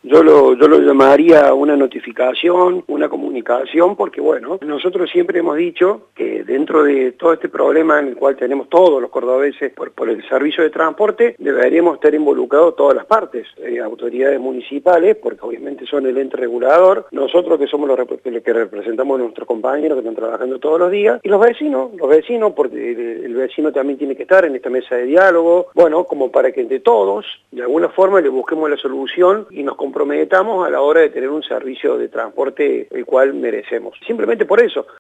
Yo lo llamaría una notificación, una comunicación, porque bueno, nosotros siempre hemos dicho que dentro de todo este problema en el cual tenemos todos los cordobeses por el servicio de transporte, deberíamos estar involucrados todas las partes, autoridades municipales, porque obviamente son el ente regulador, nosotros que somos los que representamos a nuestros compañeros que están trabajando todos los días, y los vecinos, porque el vecino también tiene que estar en esta mesa de diálogo, bueno, como para que entre todos, de alguna forma, le busquemos la solución y nos comprometamos a la hora de tener un servicio de transporte el cual merecemos. Simplemente por eso.